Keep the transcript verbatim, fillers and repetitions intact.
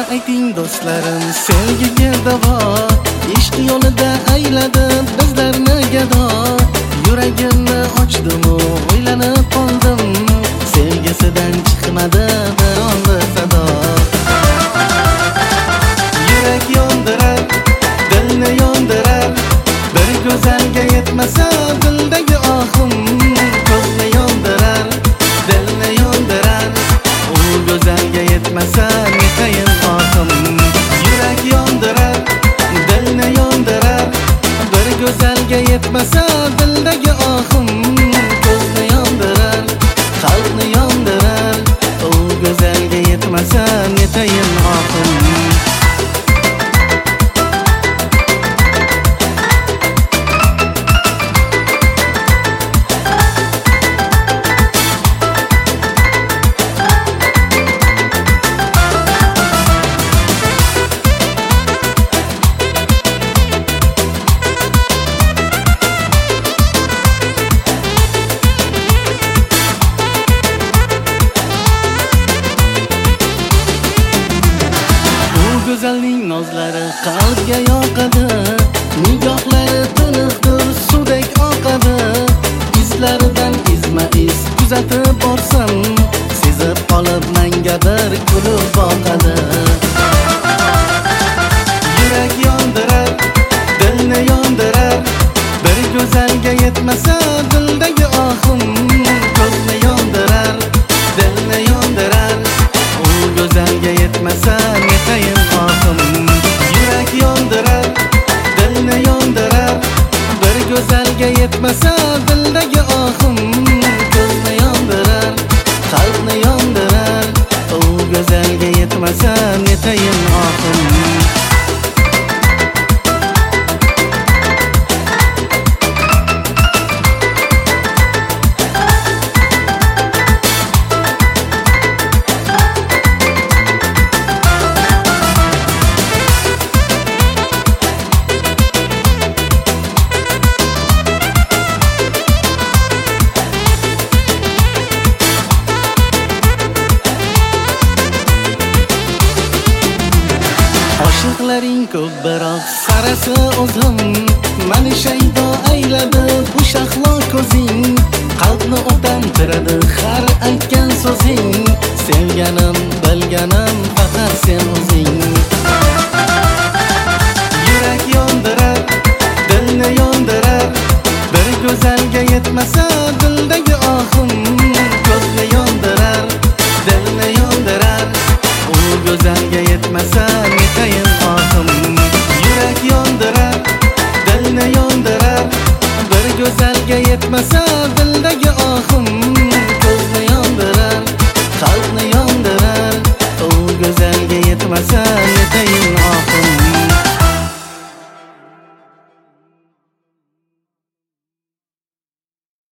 ayting do'stlarim, sevgiga davo. Ishq yo'lida ayladi bizlarni gado. Yuragimni ochdim, o'ylanib qoldim, sevgisidan chiqmadi bironta sado. Yurak yondirar, dilni yondirar, bir go'zalga yetmasa dildagi ohim. Ko'zni yondirar, dilni yondirar, u go'zalga yetmasa netayin ohim. Yurak yondirar, dilni yondirar, bir go'zalga yetmasa dildagi ohim. Ko'zni yondirar, qalbni yondirar, u go'zalga yetmasa netayin ohim. Go'zalning nozlari qalbga yoqadi, nigohlari tiniqdir, suvdek oqadi. Izlaridan izma-iz kuzatib borsam, sezib qolib menga bir kulib boqadi. Yurak yondirar, dilni yondirar, bir go'zalga yetmasa dildagi ohim. Ko'zni yondirar, dilni yondirar, u go'zalga yetmasa netayin ohim. Yurak yondirar, dilni yondirar, bir go'zalga yetmasa dildagi ohim. Ko'zni yondirar, qalbni yondirar, u go'zalga yetmasa netayin ohim. Oshiqlaring ko'p biroq sarasi o'zim. Mani shaydo ayladi bu shahlo ko'zing. Qalbni o'tantiradi har aytgan so'zing. Sevganim, bilganim faqat sen o'zing.